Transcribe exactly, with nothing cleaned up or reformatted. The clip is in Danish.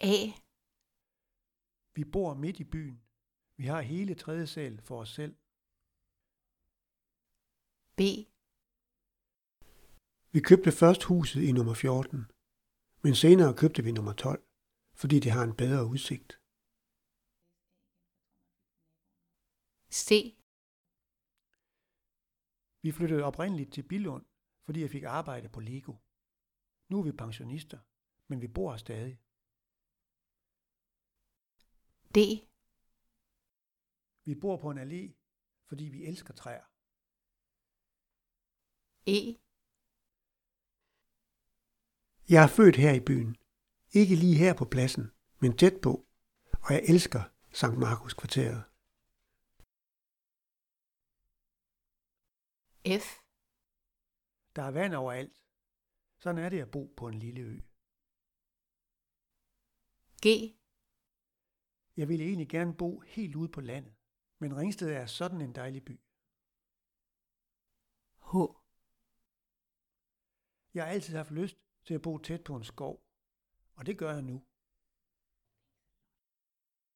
A. Vi bor midt i byen. Vi har hele tredje sal for os selv. B. Vi købte først huset i nummer fjorten, men senere købte vi nummer tolv, fordi det har en bedre udsigt. C. Vi flyttede oprindeligt til Billund, fordi jeg fik arbejde på Lego. Nu er vi pensionister, men vi bor her stadig. D. Vi bor på en allé, fordi vi elsker træer. E. Jeg er født her i byen. Ikke lige her på pladsen, men tæt på, og jeg elsker Sankt Markus kvarteret. F. Der er vand overalt. Sådan er det at bo på en lille ø. G. Jeg ville egentlig gerne bo helt ude på landet, men Ringsted er sådan en dejlig by. H. Jeg har altid haft lyst til at bo tæt på en skov, og det gør jeg nu.